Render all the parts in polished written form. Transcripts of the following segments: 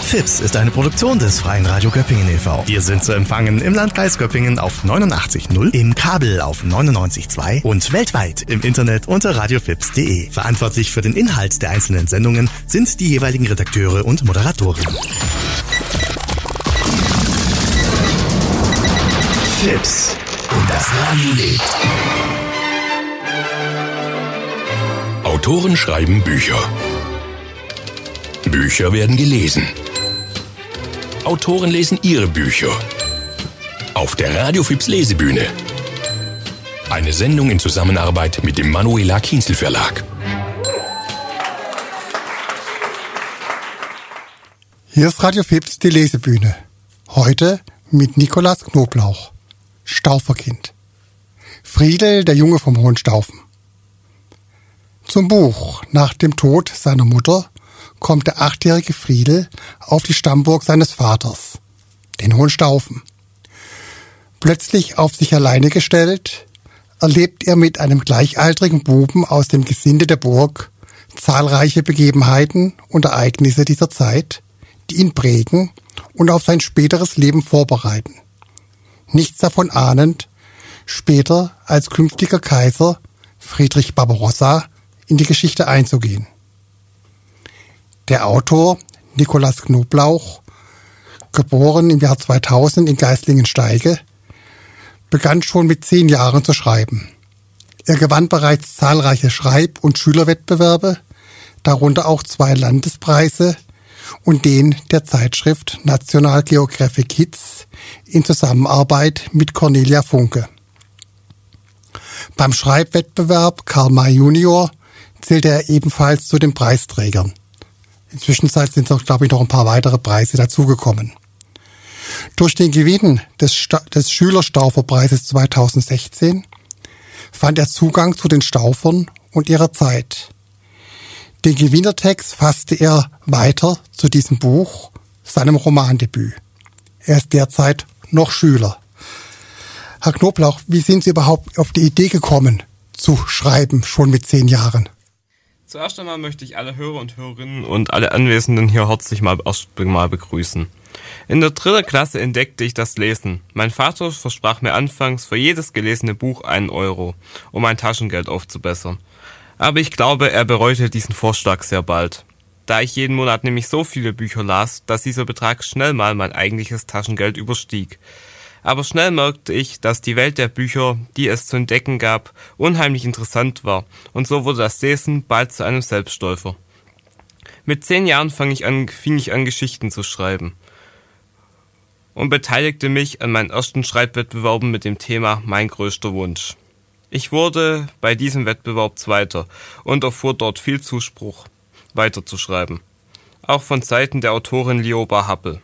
FIPS ist eine Produktion des Freien Radio Göppingen e.V. Wir sind zu empfangen im Landkreis Göppingen auf 89.0, im Kabel auf 99.2 und weltweit im Internet unter radiofips.de. Verantwortlich für den Inhalt der einzelnen Sendungen sind die jeweiligen Redakteure und Moderatoren. FIPS. Und das Radio lebt. Autoren schreiben Bücher. Bücher werden gelesen. Autoren lesen ihre Bücher. Auf der Radio FIPS Lesebühne. Eine Sendung in Zusammenarbeit mit dem Manuela Kienzl Verlag. Hier ist Radio FIPS, die Lesebühne. Heute mit Nikolaus Knoblauch, Stauferkind. Friedel, der Junge vom Hohenstaufen. Zum Buch. Nach dem Tod seiner Mutter kommt der 8-jährige Friedel auf die Stammburg seines Vaters, den Hohenstaufen. Plötzlich auf sich alleine gestellt, erlebt er mit einem gleichaltrigen Buben aus dem Gesinde der Burg zahlreiche Begebenheiten und Ereignisse dieser Zeit, die ihn prägen und auf sein späteres Leben vorbereiten. Nichts davon ahnend, später als künftiger Kaiser Friedrich Barbarossa in die Geschichte einzugehen. Der Autor Nikolaus Knoblauch, geboren im Jahr 2000 in Geislingen-Steige, begann schon mit 10 Jahren zu schreiben. Er gewann bereits zahlreiche Schreib- und Schülerwettbewerbe, darunter auch 2 Landespreise und den der Zeitschrift National Geographic Kids in Zusammenarbeit mit Cornelia Funke. Beim Schreibwettbewerb Karl May Junior zählte er ebenfalls zu den Preisträgern. Inzwischen sind noch, glaube ich, noch ein paar weitere Preise dazugekommen. Durch den Gewinn des Schülerstauferpreises 2016 fand er Zugang zu den Staufern und ihrer Zeit. Den Gewinnertext fasste er weiter zu diesem Buch, seinem Romandebüt. Er ist derzeit noch Schüler. Herr Knoblauch, wie sind Sie überhaupt auf die Idee gekommen, zu schreiben, schon mit 10 Jahren? Zuerst einmal möchte ich alle Hörer und Hörerinnen und alle Anwesenden hier herzlich mal begrüßen. In der 3. Klasse entdeckte ich das Lesen. Mein Vater versprach mir anfangs für jedes gelesene Buch 1 Euro, um mein Taschengeld aufzubessern. Aber ich glaube, er bereute diesen Vorschlag sehr bald. Da ich jeden Monat nämlich so viele Bücher las, dass dieser Betrag schnell mal mein eigentliches Taschengeld überstieg. Aber schnell merkte ich, dass die Welt der Bücher, die es zu entdecken gab, unheimlich interessant war, und so wurde das Lesen bald zu einem Selbstläufer. Mit 10 Jahren fing ich an, Geschichten zu schreiben und beteiligte mich an meinen ersten Schreibwettbewerben mit dem Thema Mein größter Wunsch. Ich wurde bei diesem Wettbewerb Zweiter und erfuhr dort viel Zuspruch, weiterzuschreiben, auch von Seiten der Autorin Lioba Happel.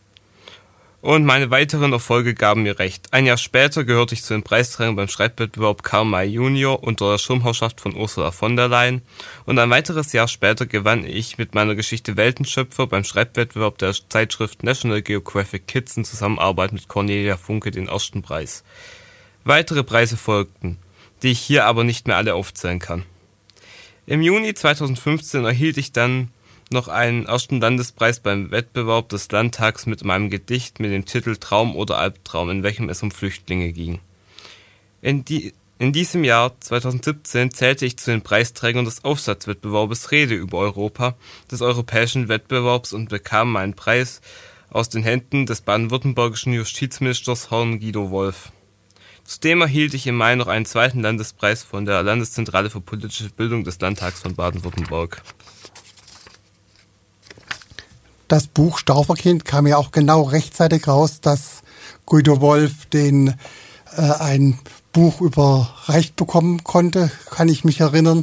Und meine weiteren Erfolge gaben mir recht. Ein Jahr später gehörte ich zu den Preisträgern beim Schreibwettbewerb Karl May Junior unter der Schirmherrschaft von Ursula von der Leyen. Und ein weiteres Jahr später gewann ich mit meiner Geschichte Weltenschöpfer beim Schreibwettbewerb der Zeitschrift National Geographic Kids in Zusammenarbeit mit Cornelia Funke den ersten Preis. Weitere Preise folgten, die ich hier aber nicht mehr alle aufzählen kann. Im Juni 2015 erhielt ich dann noch einen ersten Landespreis beim Wettbewerb des Landtags mit meinem Gedicht mit dem Titel Traum oder Albtraum, in welchem es um Flüchtlinge ging. In diesem Jahr 2017 zählte ich zu den Preisträgern des Aufsatzwettbewerbes Rede über Europa des europäischen Wettbewerbs und bekam meinen Preis aus den Händen des baden-württembergischen Justizministers Herrn Guido Wolf. Zudem erhielt ich im Mai noch einen 2. Landespreis von der Landeszentrale für politische Bildung des Landtags von Baden-Württemberg. Das Buch Stauferkind kam ja auch genau rechtzeitig raus, dass Guido Wolf ein Buch überreicht bekommen konnte, kann ich mich erinnern.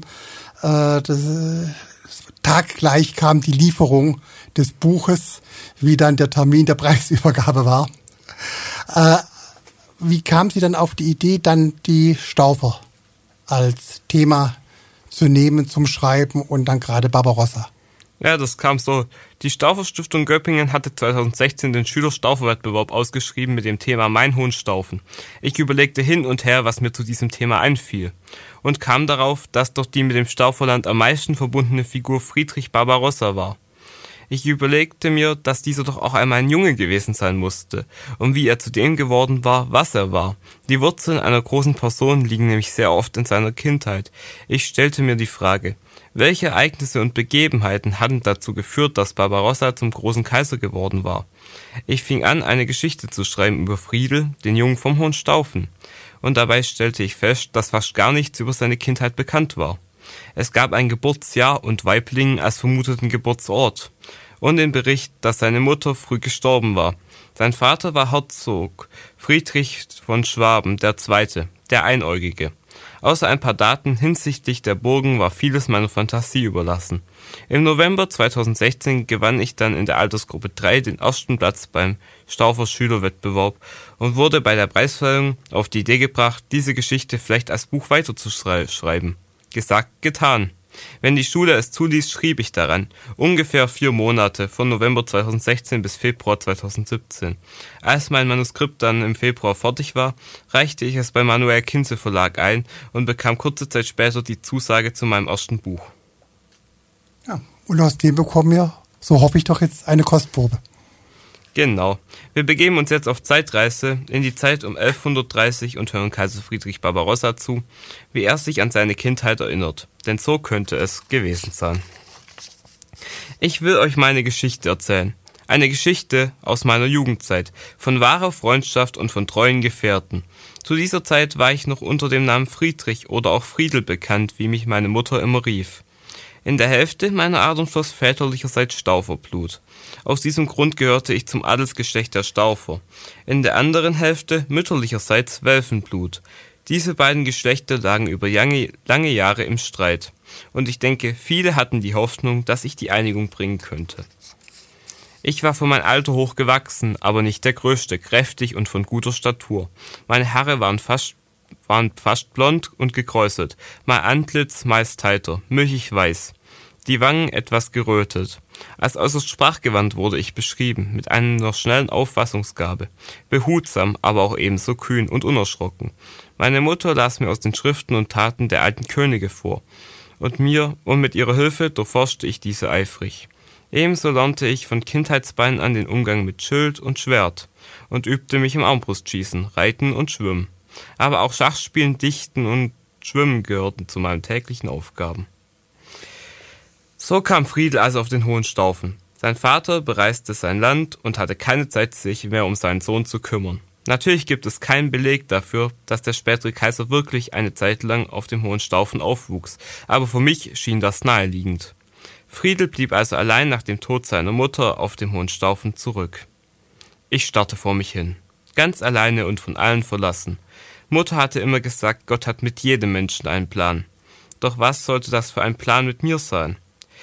Taggleich kam die Lieferung des Buches, wie dann der Termin der Preisübergabe war. Wie kam sie dann auf die Idee, dann die Staufer als Thema zu nehmen zum Schreiben und dann gerade Barbarossa? Ja, das kam so. Die Staufer-Stiftung Göppingen hatte 2016 den Schüler-Staufer-Wettbewerb ausgeschrieben mit dem Thema Mein Hohenstaufen. Ich überlegte hin und her, was mir zu diesem Thema einfiel und kam darauf, dass doch die mit dem Stauferland am meisten verbundene Figur Friedrich Barbarossa war. Ich überlegte mir, dass dieser doch auch einmal ein Junge gewesen sein musste und wie er zu dem geworden war, was er war. Die Wurzeln einer großen Person liegen nämlich sehr oft in seiner Kindheit. Ich stellte mir die Frage, welche Ereignisse und Begebenheiten hatten dazu geführt, dass Barbarossa zum großen Kaiser geworden war? Ich fing an, eine Geschichte zu schreiben über Friedel, den Jungen vom Hohenstaufen. Und dabei stellte ich fest, dass fast gar nichts über seine Kindheit bekannt war. Es gab ein Geburtsjahr und Waiblingen als vermuteten Geburtsort und den Bericht, dass seine Mutter früh gestorben war. Sein Vater war Herzog Friedrich von Schwaben II., der Einäugige. Außer ein paar Daten hinsichtlich der Burgen war vieles meiner Fantasie überlassen. Im November 2016 gewann ich dann in der Altersgruppe 3 den ersten Platz beim Staufer Schülerwettbewerb und wurde bei der Preisverleihung auf die Idee gebracht, diese Geschichte vielleicht als Buch weiterzuschreiben. Gesagt, getan. Wenn die Schule es zuließ, schrieb ich daran. Ungefähr 4 Monate, von November 2016 bis Februar 2017. Als mein Manuskript dann im Februar fertig war, reichte ich es beim Manuel Kinzel Verlag ein und bekam kurze Zeit später die Zusage zu meinem ersten Buch. Ja, und aus dem bekommen wir, so hoffe ich doch, jetzt eine Kostprobe. Genau. Wir begeben uns jetzt auf Zeitreise in die Zeit um 1130 und hören Kaiser Friedrich Barbarossa zu, wie er sich an seine Kindheit erinnert. Denn so könnte es gewesen sein. Ich will euch meine Geschichte erzählen. Eine Geschichte aus meiner Jugendzeit, von wahrer Freundschaft und von treuen Gefährten. Zu dieser Zeit war ich noch unter dem Namen Friedrich oder auch Friedel bekannt, wie mich meine Mutter immer rief. In der Hälfte meiner Adern floss väterlicherseits Stauferblut. Aus diesem Grund gehörte ich zum Adelsgeschlecht der Staufer. In der anderen Hälfte mütterlicherseits Welfenblut. Diese beiden Geschlechter lagen über lange Jahre im Streit. Und ich denke, viele hatten die Hoffnung, dass ich die Einigung bringen könnte. Ich war für mein Alter hoch gewachsen, aber nicht der Größte, kräftig und von guter Statur. Meine Haare waren fast blond und gekräuselt, mein Antlitz meist heiter, milchig weiß, die Wangen etwas gerötet. Als äußerst sprachgewandt wurde ich beschrieben, mit einer schnellen Auffassungsgabe, behutsam, aber auch ebenso kühn und unerschrocken. Meine Mutter las mir aus den Schriften und Taten der alten Könige vor, und mit ihrer Hilfe durchforschte ich diese eifrig. Ebenso lernte ich von Kindheitsbeinen an den Umgang mit Schild und Schwert und übte mich im Armbrustschießen, Reiten und Schwimmen. Aber auch Schachspielen, Dichten und Schwimmen gehörten zu meinen täglichen Aufgaben. So kam Friedel also auf den Hohenstaufen. Sein Vater bereiste sein Land und hatte keine Zeit, sich mehr um seinen Sohn zu kümmern. Natürlich gibt es keinen Beleg dafür, dass der spätere Kaiser wirklich eine Zeit lang auf dem Hohenstaufen aufwuchs, aber für mich schien das naheliegend. Friedel blieb also allein nach dem Tod seiner Mutter auf dem Hohenstaufen zurück. Ich starrte vor mich hin, ganz alleine und von allen verlassen. Mutter hatte immer gesagt, Gott hat mit jedem Menschen einen Plan. Doch was sollte das für ein Plan mit mir sein?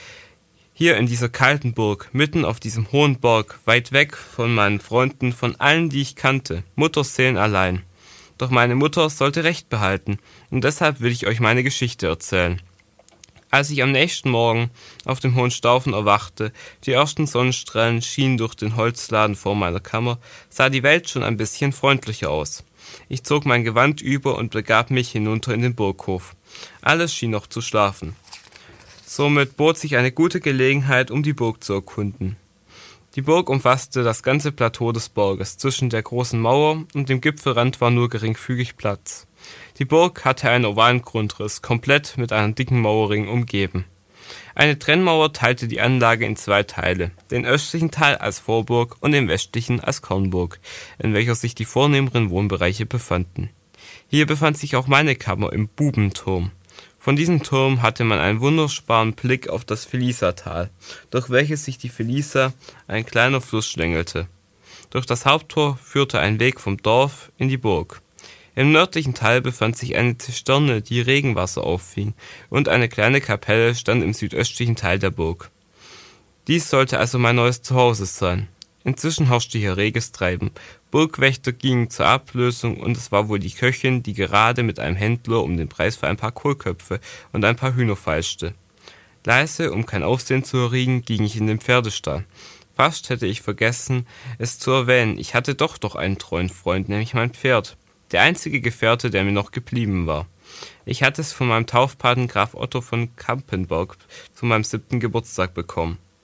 Hier in dieser kalten Burg, mitten auf diesem hohen Berg, weit weg von meinen Freunden, von allen, die ich kannte, Mutters Seelen allein. Doch meine Mutter sollte Recht behalten, und deshalb will ich euch meine Geschichte erzählen. Als ich am nächsten Morgen auf dem Hohenstaufen erwachte, die ersten Sonnenstrahlen schienen durch den Holzladen vor meiner Kammer, sah die Welt schon ein bisschen freundlicher aus. Ich zog mein Gewand über und begab mich hinunter in den Burghof. Alles schien noch zu schlafen. Somit bot sich eine gute Gelegenheit, um die Burg zu erkunden. Die Burg umfasste das ganze Plateau des Berges. Zwischen der großen Mauer und dem Gipfelrand war nur geringfügig Platz. Die Burg hatte einen ovalen Grundriss, komplett mit einem dicken Mauerring umgeben. Eine Trennmauer teilte die Anlage in 2 Teile, den östlichen Teil als Vorburg und den westlichen als Kernburg, in welcher sich die vornehmeren Wohnbereiche befanden. Hier befand sich auch meine Kammer im Bubenturm. Von diesem Turm hatte man einen wunderbaren Blick auf das Felisa-Tal, durch welches sich die Felisa, ein kleiner Fluss, schlängelte. Durch das Haupttor führte ein Weg vom Dorf in die Burg. Im nördlichen Teil befand sich eine Zisterne, die Regenwasser auffing, und eine kleine Kapelle stand im südöstlichen Teil der Burg. Dies sollte also mein neues Zuhause sein. Inzwischen herrschte hier reges Treiben. Burgwächter gingen zur Ablösung und es war wohl die Köchin, die gerade mit einem Händler um den Preis für ein paar Kohlköpfe und ein paar Hühner feilschte. Leise, um kein Aufsehen zu erregen, ging ich in den Pferdestall. Fast hätte ich vergessen, es zu erwähnen, ich hatte doch einen treuen Freund, nämlich mein Pferd. Der einzige Gefährte, der mir noch geblieben war. Ich hatte es von meinem Taufpaten Graf Otto von Campenberg zu meinem 7. Geburtstag bekommen.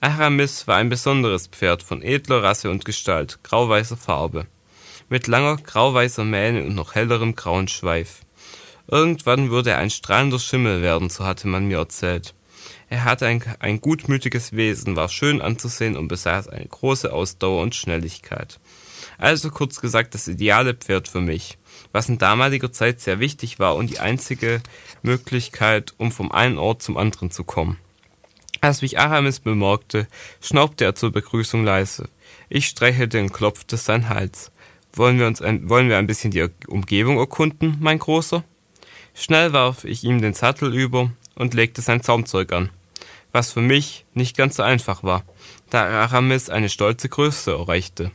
Aramis war ein besonderes Pferd von edler Rasse und Gestalt, grauweißer Farbe, mit langer grauweißer Mähne und noch hellerem grauen Schweif. Irgendwann würde er ein strahlender Schimmel werden, so hatte man mir erzählt. Er hatte ein gutmütiges Wesen, war schön anzusehen und besaß eine große Ausdauer und Schnelligkeit. Also kurz gesagt das ideale Pferd für mich, was in damaliger Zeit sehr wichtig war und die einzige Möglichkeit, um vom einen Ort zum anderen zu kommen. Als mich Aramis bemerkte, schnaubte er zur Begrüßung leise. Ich streichelte und klopfte seinen Hals. Wollen wir ein bisschen die Umgebung erkunden, mein Großer? Schnell warf ich ihm den Sattel über und legte sein Zaumzeug an, was für mich nicht ganz so einfach war, da Aramis eine stolze Größe erreichte.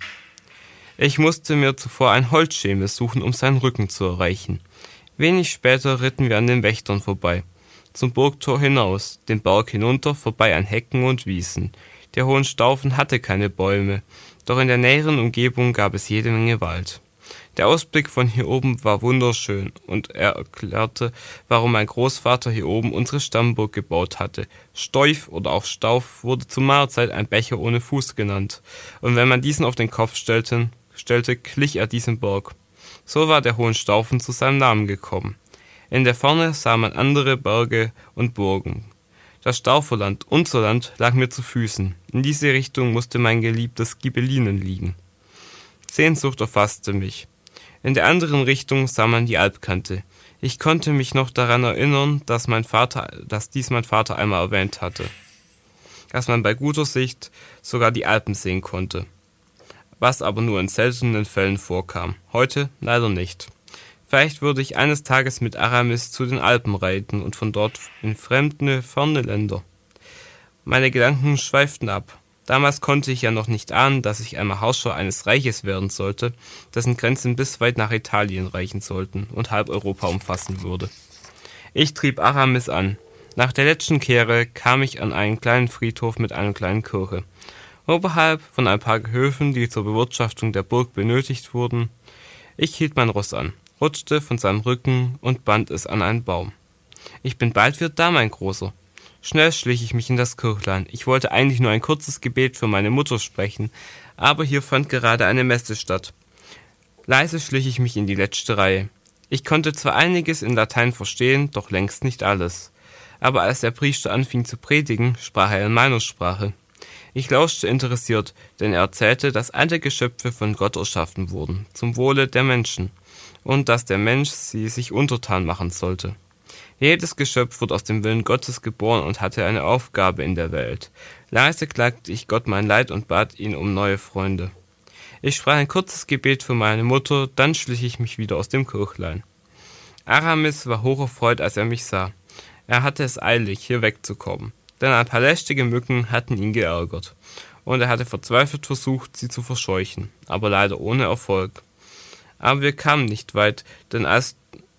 Ich musste mir zuvor ein Holzschemel suchen, um seinen Rücken zu erreichen. Wenig später ritten wir an den Wächtern vorbei, zum Burgtor hinaus, den Berg hinunter, vorbei an Hecken und Wiesen. Der Hohenstaufen hatte keine Bäume, doch in der näheren Umgebung gab es jede Menge Wald. Der Ausblick von hier oben war wunderschön und er erklärte, warum mein Großvater hier oben unsere Stammburg gebaut hatte. Steuf oder auch Stauf wurde zu meiner Zeit ein Becher ohne Fuß genannt, und wenn man diesen auf den Kopf stellte, glich er diesem Berg. So war der Hohenstaufen zu seinem Namen gekommen. In der Ferne sah man andere Berge und Burgen. Das Stauferland, unser Land, lag mir zu Füßen. In diese Richtung musste mein geliebtes Ghibellinen liegen. Sehnsucht erfasste mich. In der anderen Richtung sah man die Alpkante. Ich konnte mich noch daran erinnern, dass dies mein Vater einmal erwähnt hatte. Dass man bei guter Sicht sogar die Alpen sehen konnte. Was aber nur in seltenen Fällen vorkam. Heute leider nicht. Vielleicht würde ich eines Tages mit Aramis zu den Alpen reiten und von dort in ferne Länder. Meine Gedanken schweiften ab. Damals konnte ich ja noch nicht ahnen, dass ich einmal Herrscher eines Reiches werden sollte, dessen Grenzen bis weit nach Italien reichen sollten und halb Europa umfassen würde. Ich trieb Aramis an. Nach der letzten Kehre kam ich an einen kleinen Friedhof mit einer kleinen Kirche. Oberhalb von ein paar Gehöfen, die zur Bewirtschaftung der Burg benötigt wurden. Ich hielt mein Ross an, rutschte von seinem Rücken und band es an einen Baum. Ich bin bald wieder da, mein Großer. Schnell schlich ich mich in das Kirchlein. Ich wollte eigentlich nur ein kurzes Gebet für meine Mutter sprechen, aber hier fand gerade eine Messe statt. Leise schlich ich mich in die letzte Reihe. Ich konnte zwar einiges in Latein verstehen, doch längst nicht alles. Aber als der Priester anfing zu predigen, sprach er in meiner Sprache. Ich lauschte interessiert, denn er erzählte, dass alle Geschöpfe von Gott erschaffen wurden, zum Wohle der Menschen, und dass der Mensch sie sich untertan machen sollte. Jedes Geschöpf wird aus dem Willen Gottes geboren und hatte eine Aufgabe in der Welt. Leise klagte ich Gott mein Leid und bat ihn um neue Freunde. Ich sprach ein kurzes Gebet für meine Mutter, dann schlich ich mich wieder aus dem Kirchlein. Aramis war hocherfreut, als er mich sah. Er hatte es eilig, hier wegzukommen, denn ein paar lästige Mücken hatten ihn geärgert, und er hatte verzweifelt versucht, sie zu verscheuchen, aber leider ohne Erfolg. Aber wir kamen nicht weit, denn als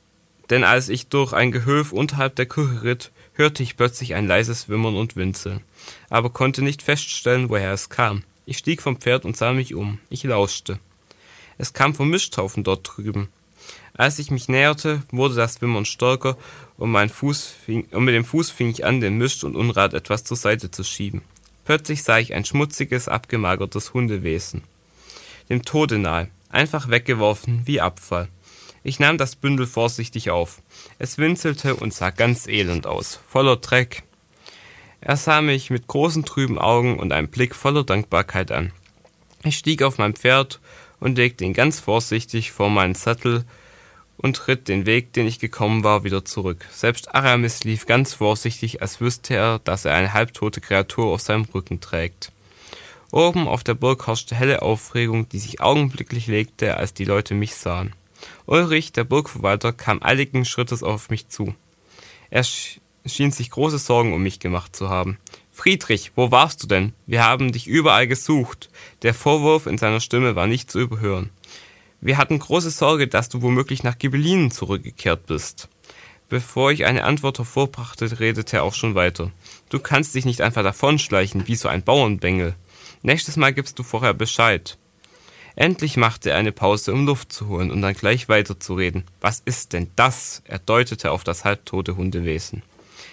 ich durch ein Gehöft unterhalb der Kirche ritt, hörte ich plötzlich ein leises Wimmern und Winseln, aber konnte nicht feststellen, woher es kam. Ich stieg vom Pferd und sah mich um. Ich lauschte. Es kam vom Misthaufen dort drüben. Als ich mich näherte, wurde das Wimmern stärker und mit dem Fuß fing ich an, den Mist und Unrat etwas zur Seite zu schieben. Plötzlich sah ich ein schmutziges, abgemagertes Hundewesen. Dem Tode nahe, einfach weggeworfen wie Abfall. Ich nahm das Bündel vorsichtig auf. Es winselte und sah ganz elend aus, voller Dreck. Er sah mich mit großen trüben Augen und einem Blick voller Dankbarkeit an. Ich stieg auf mein Pferd und legte ihn ganz vorsichtig vor meinen Sattel und ritt den Weg, den ich gekommen war, wieder zurück. Selbst Aramis lief ganz vorsichtig, als wüsste er, dass er eine halbtote Kreatur auf seinem Rücken trägt. Oben auf der Burg herrschte helle Aufregung, die sich augenblicklich legte, als die Leute mich sahen. Ulrich, der Burgverwalter, kam eiligen Schrittes auf mich zu. Er schien sich große Sorgen um mich gemacht zu haben. »Friedrich, wo warst du denn? Wir haben dich überall gesucht.« Der Vorwurf in seiner Stimme war nicht zu überhören. »Wir hatten große Sorge, dass du womöglich nach Ghibellinen zurückgekehrt bist.« Bevor ich eine Antwort hervorbrachte, redete er auch schon weiter. »Du kannst dich nicht einfach davonschleichen, wie so ein Bauernbengel. Nächstes Mal gibst du vorher Bescheid.« Endlich machte er eine Pause, um Luft zu holen und dann gleich weiterzureden. »Was ist denn das?« Er deutete auf das halbtote Hundewesen.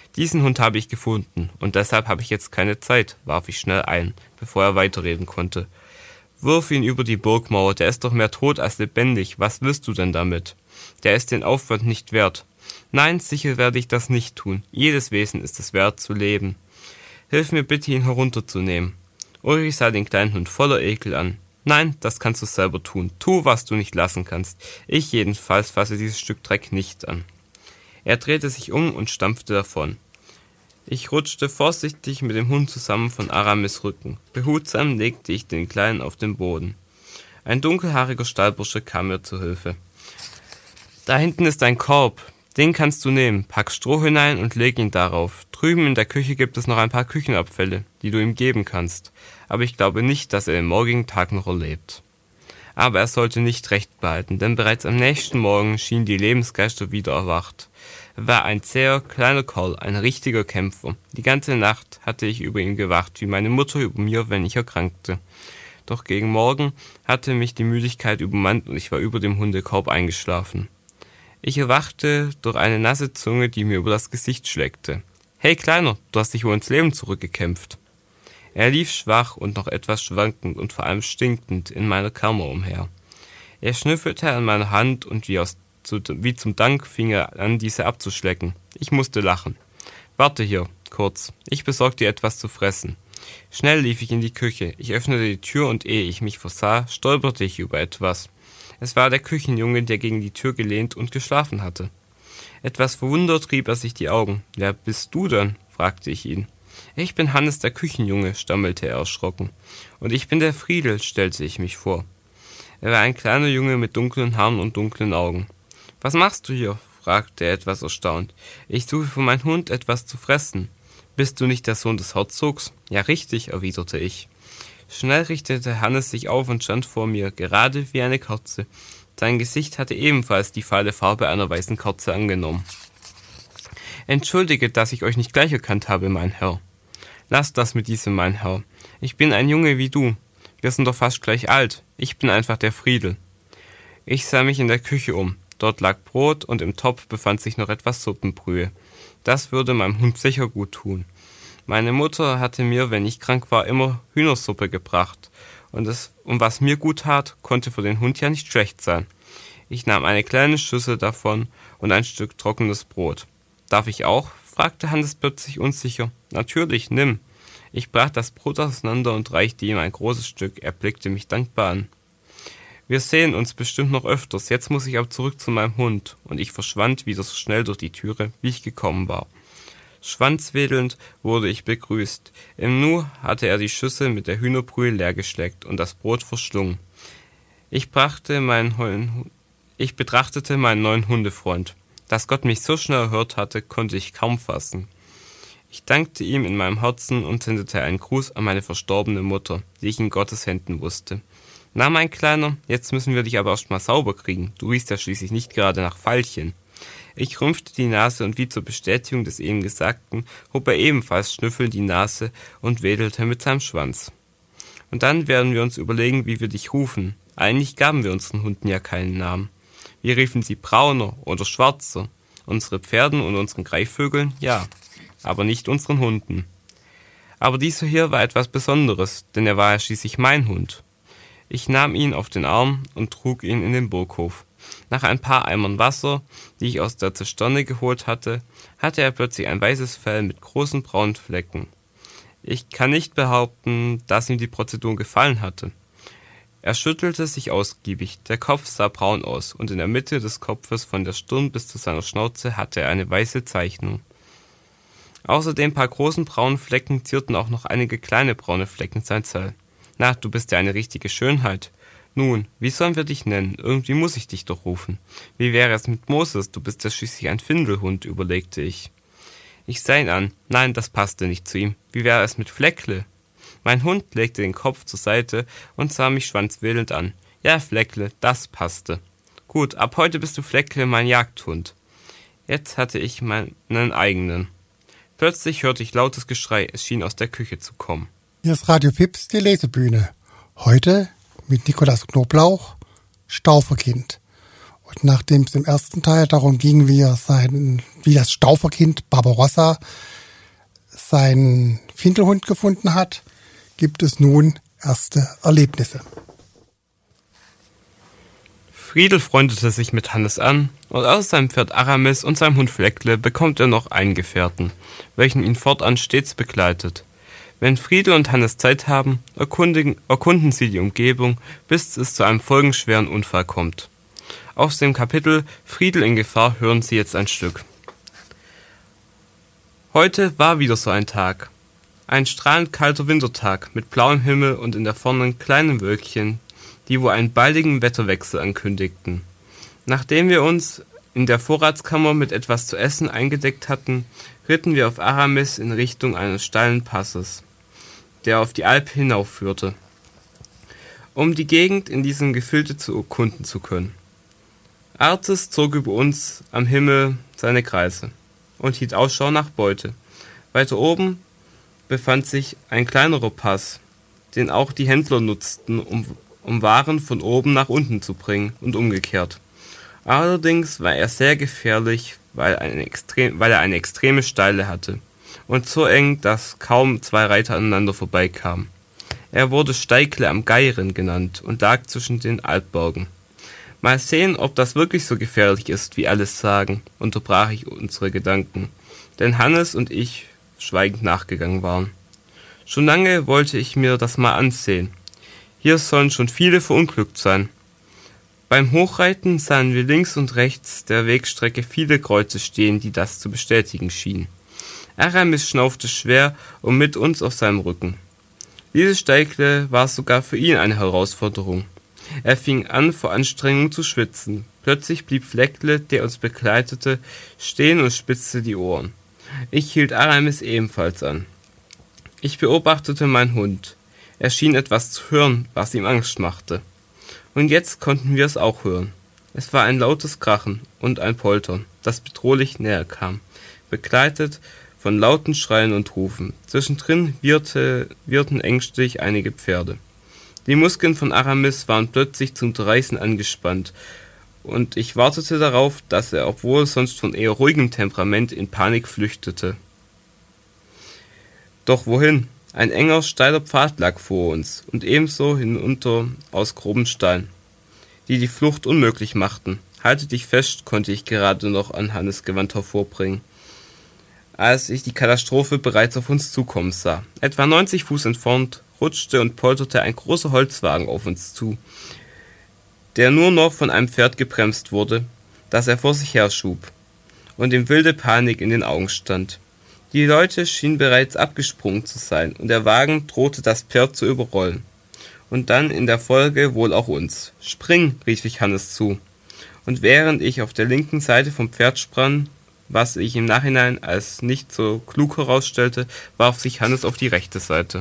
Diesen Hund habe ich gefunden und deshalb habe ich jetzt keine Zeit, warf ich schnell ein, bevor er weiterreden konnte. Wirf ihn über die Burgmauer, der ist doch mehr tot als lebendig, was willst du denn damit? Der ist den Aufwand nicht wert. Nein, sicher werde ich das nicht tun, jedes Wesen ist es wert zu leben. Hilf mir bitte, ihn herunterzunehmen. Ulrich sah den kleinen Hund voller Ekel an. Nein, das kannst du selber tun, tu, was du nicht lassen kannst. Ich jedenfalls fasse dieses Stück Dreck nicht an. Er drehte sich um und stampfte davon. Ich rutschte vorsichtig mit dem Hund zusammen von Aramis Rücken. Behutsam legte ich den Kleinen auf den Boden. Ein dunkelhaariger Stallbursche kam mir zu Hilfe. Da hinten ist ein Korb, den kannst du nehmen, pack Stroh hinein und leg ihn darauf. Drüben in der Küche gibt es noch ein paar Küchenabfälle, die du ihm geben kannst. Aber ich glaube nicht, dass er den morgigen Tag noch erlebt. Aber er sollte nicht recht behalten, denn bereits am nächsten Morgen schienen die Lebensgeister wieder erwacht. Er war ein zäher, kleiner Kerl, ein richtiger Kämpfer. Die ganze Nacht hatte ich über ihn gewacht, wie meine Mutter über mir, wenn ich erkrankte. Doch gegen Morgen hatte mich die Müdigkeit übermannt und ich war über dem Hundekorb eingeschlafen. Ich erwachte durch eine nasse Zunge, die mir über das Gesicht schleckte. »Hey Kleiner, du hast dich wohl ins Leben zurückgekämpft.« Er lief schwach und noch etwas schwankend und vor allem stinkend in meiner Kammer umher. Er schnüffelte an meiner Hand und wie zum Dank fing er an, diese abzuschlecken. Ich musste lachen. »Warte hier, kurz, ich besorge dir etwas zu fressen.« Schnell lief ich in die Küche. Ich öffnete die Tür und ehe ich mich versah, stolperte ich über etwas. Es war der Küchenjunge, der gegen die Tür gelehnt und geschlafen hatte. Etwas verwundert rieb er sich die Augen. »Wer bist du denn?« fragte ich ihn. »Ich bin Hannes, der Küchenjunge«, stammelte er erschrocken. »Und ich bin der Friedel«, stellte ich mich vor. Er war ein kleiner Junge mit dunklen Haaren und dunklen Augen. »Was machst du hier?« fragte er etwas erstaunt. »Ich suche für meinen Hund etwas zu fressen.« »Bist du nicht der Sohn des Herzogs?« »Ja, richtig«, erwiderte ich. Schnell richtete Hannes sich auf und stand vor mir, gerade wie eine Kerze. Sein Gesicht hatte ebenfalls die fahle Farbe einer weißen Kerze angenommen. »Entschuldige, dass ich euch nicht gleich erkannt habe, mein Herr.« »Lass das mit diesem, mein Herr. Ich bin ein Junge wie du. Wir sind doch fast gleich alt. Ich bin einfach der Friedel.« Ich sah mich in der Küche um. Dort lag Brot und im Topf befand sich noch etwas Suppenbrühe. Das würde meinem Hund sicher gut tun. Meine Mutter hatte mir, wenn ich krank war, immer Hühnersuppe gebracht. Und was mir gut tat, konnte für den Hund ja nicht schlecht sein. Ich nahm eine kleine Schüssel davon und ein Stück trockenes Brot. »Darf ich auch?« fragte Hannes plötzlich unsicher. »Natürlich, nimm.« Ich brach das Brot auseinander und reichte ihm ein großes Stück. Er blickte mich dankbar an. »Wir sehen uns bestimmt noch öfters. Jetzt muss ich aber zurück zu meinem Hund.« Und ich verschwand wieder so schnell durch die Türe, wie ich gekommen war. Schwanzwedelnd wurde ich begrüßt. Im Nu hatte er die Schüssel mit der Hühnerbrühe leergeschleckt und das Brot verschlungen. Ich betrachtete meinen neuen Hundefreund. Dass Gott mich so schnell erhört hatte, konnte ich kaum fassen. Ich dankte ihm in meinem Herzen und sendete einen Gruß an meine verstorbene Mutter, die ich in Gottes Händen wusste. »Na, mein Kleiner, jetzt müssen wir dich aber erst mal sauber kriegen. Du riechst ja schließlich nicht gerade nach Veilchen.« Ich rümpfte die Nase und wie zur Bestätigung des eben Gesagten hob er ebenfalls schnüffelnd die Nase und wedelte mit seinem Schwanz. »Und dann werden wir uns überlegen, wie wir dich rufen. Eigentlich gaben wir unseren Hunden ja keinen Namen. Wir riefen sie Brauner oder Schwarzer. Unsere Pferden und unseren Greifvögeln, ja, aber nicht unseren Hunden. Aber dieser hier war etwas Besonderes, denn er war ja schließlich mein Hund. Ich nahm ihn auf den Arm und trug ihn in den Burghof. Nach ein paar Eimern Wasser, die ich aus der Zisterne geholt hatte, hatte er plötzlich ein weißes Fell mit großen braunen Flecken. Ich kann nicht behaupten, dass ihm die Prozedur gefallen hatte. Er schüttelte sich ausgiebig, der Kopf sah braun aus und in der Mitte des Kopfes von der Stirn bis zu seiner Schnauze hatte er eine weiße Zeichnung. Außer den paar großen braunen Flecken zierten auch noch einige kleine braune Flecken sein Fell. »Na, du bist ja eine richtige Schönheit. Nun, wie sollen wir dich nennen? Irgendwie muss ich dich doch rufen. Wie wäre es mit Moses? Du bist ja schließlich ein Findelhund«, überlegte ich. Ich sah ihn an. Nein, das passte nicht zu ihm. Wie wäre es mit Fleckle? Mein Hund legte den Kopf zur Seite und sah mich schwanzwedelnd an. Ja, Fleckle, das passte. Gut, ab heute bist du Fleckle, mein Jagdhund. Jetzt hatte ich meinen eigenen. Plötzlich hörte ich lautes Geschrei. Es schien aus der Küche zu kommen. Hier ist Radio Fips, die Lesebühne. Heute mit Nikolaus Knoblauch, Stauferkind. Und nachdem es im ersten Teil darum ging, wie wie das Stauferkind Barbarossa seinen Findelhund gefunden hat, gibt es nun erste Erlebnisse. Friedel freundete sich mit Hannes an, und außer seinem Pferd Aramis und seinem Hund Fleckle bekommt er noch einen Gefährten, welchen ihn fortan stets begleitet. Wenn Friedel und Hannes Zeit haben, erkunden sie die Umgebung, bis es zu einem folgenschweren Unfall kommt. Aus dem Kapitel Friedel in Gefahr hören Sie jetzt ein Stück. Heute war wieder so ein Tag. Ein strahlend kalter Wintertag mit blauem Himmel und in der Ferne kleinen Wölkchen, die wohl einen baldigen Wetterwechsel ankündigten. Nachdem wir uns in der Vorratskammer mit etwas zu essen eingedeckt hatten, ritten wir auf Aramis in Richtung eines steilen Passes, der auf die Alp hinaufführte, um die Gegend in diesem Gefilde zu erkunden zu können. Artes zog über uns am Himmel seine Kreise und hielt Ausschau nach Beute. Weiter oben befand sich ein kleinerer Pass, den auch die Händler nutzten, um Waren von oben nach unten zu bringen und umgekehrt. Allerdings war er sehr gefährlich, weil er eine extreme Steile hatte und so eng, dass kaum zwei Reiter aneinander vorbeikamen. Er wurde Steikle am Geiren genannt und lag zwischen den Alpbergen. Mal sehen, ob das wirklich so gefährlich ist, wie alles sagen, unterbrach ich unsere Gedanken, denn Hannes und ich schweigend nachgegangen waren. Schon lange wollte ich mir das mal ansehen. Hier sollen schon viele verunglückt sein. Beim Hochreiten sahen wir links und rechts der Wegstrecke viele Kreuze stehen, die das zu bestätigen schienen. Aramis schnaufte schwer und mit uns auf seinem Rücken. Dieses Steikle war sogar für ihn eine Herausforderung. Er fing an, vor Anstrengung zu schwitzen. Plötzlich blieb Fleckle, der uns begleitete, stehen und spitzte die Ohren. Ich hielt Aramis ebenfalls an. Ich beobachtete meinen Hund. Er schien etwas zu hören, was ihm Angst machte. Und jetzt konnten wir es auch hören. Es war ein lautes Krachen und ein Poltern, das bedrohlich näher kam, begleitet von lauten Schreien und Rufen. Zwischendrin wieherten ängstlich einige Pferde. Die Muskeln von Aramis waren plötzlich zum Reißen angespannt, und ich wartete darauf, dass er, obwohl sonst von eher ruhigem Temperament, in Panik flüchtete. Doch wohin? Ein enger, steiler Pfad lag vor uns und ebenso hinunter aus groben Steinen, die Flucht unmöglich machten. Halte dich fest, konnte ich gerade noch an Hannes Gewand hervorbringen, als ich die Katastrophe bereits auf uns zukommen sah. Etwa 90 Fuß entfernt rutschte und polterte ein großer Holzwagen auf uns zu, der nur noch von einem Pferd gebremst wurde, das er vor sich herschub und ihm wilde Panik in den Augen stand. Die Leute schienen bereits abgesprungen zu sein, und der Wagen drohte das Pferd zu überrollen. Und dann in der Folge wohl auch uns. »Spring«, rief ich Hannes zu. Und während ich auf der linken Seite vom Pferd sprang, was ich im Nachhinein als nicht so klug herausstellte, warf sich Hannes auf die rechte Seite.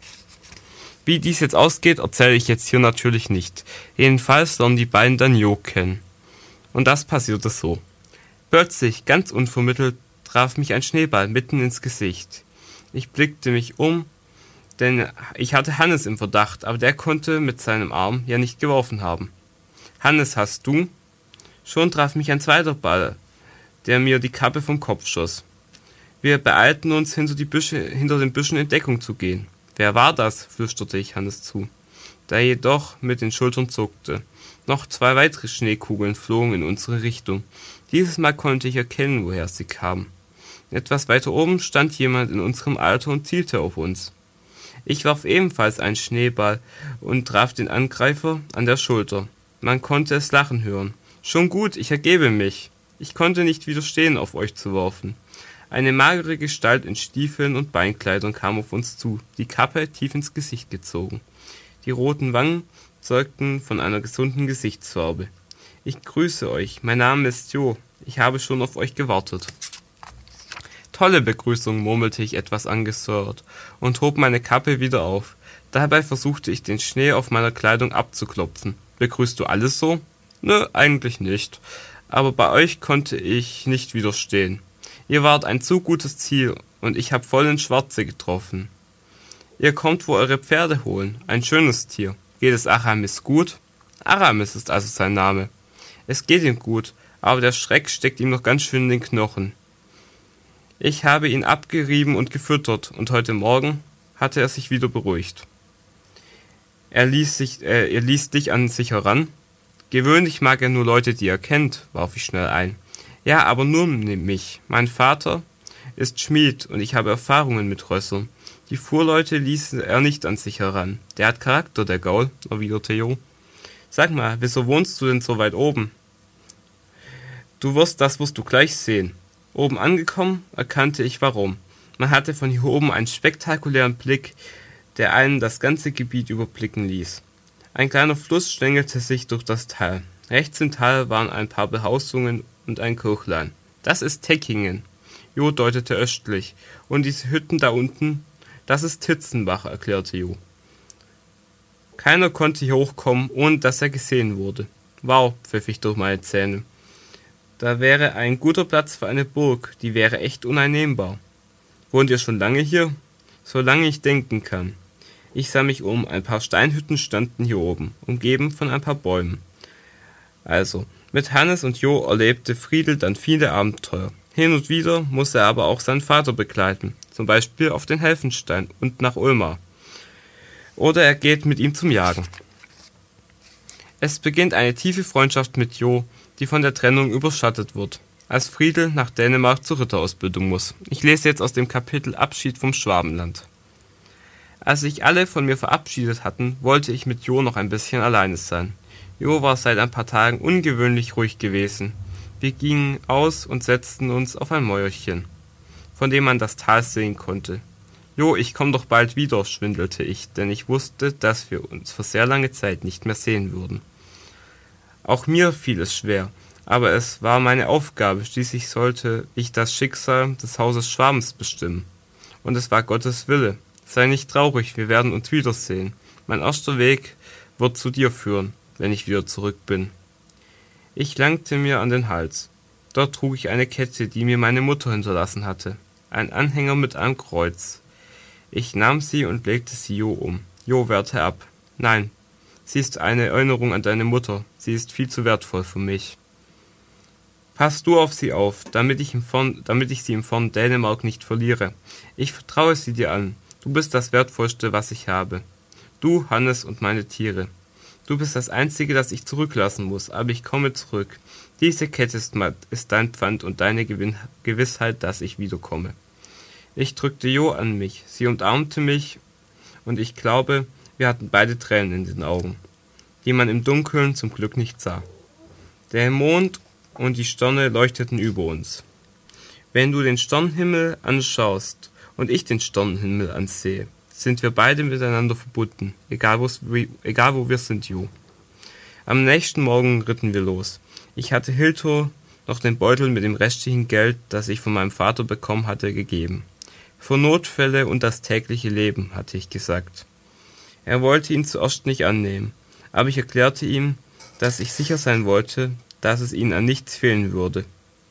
Wie dies jetzt ausgeht, erzähle ich jetzt hier natürlich nicht. Jedenfalls lernen die beiden dann Jo kennen. Und das passierte so. Plötzlich, ganz unvermittelt, traf mich ein Schneeball mitten ins Gesicht. Ich blickte mich um, denn ich hatte Hannes im Verdacht, aber der konnte mit seinem Arm ja nicht geworfen haben. »Hannes, hast du?« Schon traf mich ein zweiter Ball, der mir die Kappe vom Kopf schoss. Wir beeilten uns, hinter den Büschen in Deckung zu gehen. »Wer war das?« flüsterte ich Hannes zu, der jedoch mit den Schultern zuckte. Noch zwei weitere Schneekugeln flogen in unsere Richtung. Dieses Mal konnte ich erkennen, woher sie kamen. Etwas weiter oben stand jemand in unserem Alter und zielte auf uns. Ich warf ebenfalls einen Schneeball und traf den Angreifer an der Schulter. Man konnte es lachen hören. »Schon gut, ich ergebe mich. Ich konnte nicht widerstehen, auf euch zu werfen.« Eine magere Gestalt in Stiefeln und Beinkleidern kam auf uns zu, die Kappe tief ins Gesicht gezogen. Die roten Wangen zeugten von einer gesunden Gesichtsfarbe. »Ich grüße euch, mein Name ist Jo. Ich habe schon auf euch gewartet.« »Tolle Begrüßung«, murmelte ich etwas angesäuert und hob meine Kappe wieder auf. Dabei versuchte ich, den Schnee auf meiner Kleidung abzuklopfen. »Begrüßt du alles so?« »Nö, eigentlich nicht. Aber bei euch konnte ich nicht widerstehen. Ihr wart ein zu gutes Ziel und ich habe voll ins Schwarze getroffen. Ihr kommt wohl eure Pferde holen. Ein schönes Tier. Geht es Aramis gut?« »Aramis ist also sein Name. Es geht ihm gut, aber der Schreck steckt ihm noch ganz schön in den Knochen. Ich habe ihn abgerieben und gefüttert, und heute Morgen hatte er sich wieder beruhigt. Er ließ dich an sich heran. Gewöhnlich mag er nur Leute, die er kennt, warf ich schnell ein. Ja, aber nur mich. Mein Vater ist Schmied und ich habe Erfahrungen mit Rössern. Die Fuhrleute ließ er nicht an sich heran. Der hat Charakter, der Gaul, erwiderte Jo. Sag mal, wieso wohnst du denn so weit oben? Das wirst du gleich sehen. Oben angekommen, erkannte ich warum. Man hatte von hier oben einen spektakulären Blick, der einen das ganze Gebiet überblicken ließ. Ein kleiner Fluss schlängelte sich durch das Tal. Rechts im Tal waren ein paar Behausungen und ein Kirchlein. Das ist Teckingen. Jo deutete östlich. Und diese Hütten da unten, das ist Titzenbach, erklärte Jo. Keiner konnte hier hochkommen, ohne dass er gesehen wurde. Wow, pfiff ich durch meine Zähne. Da wäre ein guter Platz für eine Burg, die wäre echt uneinnehmbar. Wohnt ihr schon lange hier? Solange ich denken kann. Ich sah mich um, ein paar Steinhütten standen hier oben, umgeben von ein paar Bäumen. Also, mit Hannes und Jo erlebte Friedel dann viele Abenteuer. Hin und wieder musste er aber auch seinen Vater begleiten, zum Beispiel auf den Helfenstein und nach Ulmar. Oder er geht mit ihm zum Jagen. Es beginnt eine tiefe Freundschaft mit Jo, die von der Trennung überschattet wird, als Friedel nach Dänemark zur Ritterausbildung muss. Ich lese jetzt aus dem Kapitel Abschied vom Schwabenland. Als sich alle von mir verabschiedet hatten, wollte ich mit Jo noch ein bisschen alleine sein. Jo war seit ein paar Tagen ungewöhnlich ruhig gewesen. Wir gingen aus und setzten uns auf ein Mäuerchen, von dem man das Tal sehen konnte. Jo, ich komm doch bald wieder, schwindelte ich, denn ich wusste, dass wir uns für sehr lange Zeit nicht mehr sehen würden. Auch mir fiel es schwer, aber es war meine Aufgabe, schließlich sollte ich das Schicksal des Hauses Schwabens bestimmen. Und es war Gottes Wille. Sei nicht traurig, wir werden uns wiedersehen. Mein erster Weg wird zu dir führen, wenn ich wieder zurück bin. Ich langte mir an den Hals. Dort trug ich eine Kette, die mir meine Mutter hinterlassen hatte. Ein Anhänger mit einem Kreuz. Ich nahm sie und legte sie Jo um. Jo wehrte ab. Nein, sie ist eine Erinnerung an deine Mutter. Sie ist viel zu wertvoll für mich. Pass du auf sie auf, damit ich sie im Fern Dänemark nicht verliere. Ich vertraue sie dir an. Du bist das Wertvollste, was ich habe. Du, Hannes und meine Tiere. Du bist das Einzige, das ich zurücklassen muss, aber ich komme zurück. Diese Kette ist dein Pfand und deine Gewissheit, dass ich wiederkomme. Ich drückte Jo an mich, sie umarmte mich und ich glaube, wir hatten beide Tränen in den Augen, die man im Dunkeln zum Glück nicht sah. Der Mond und die Sterne leuchteten über uns. Wenn du den Sternenhimmel anschaust und ich den Sternenhimmel ansehe, sind wir beide miteinander verbunden, egal wo wir sind, Jo. Am nächsten Morgen ritten wir los. Ich hatte Hiltur noch den Beutel mit dem restlichen Geld, das ich von meinem Vater bekommen hatte, gegeben. Für Notfälle und das tägliche Leben, hatte ich gesagt. Er wollte ihn zuerst nicht annehmen, aber ich erklärte ihm, dass ich sicher sein wollte, dass es ihm an nichts fehlen würde.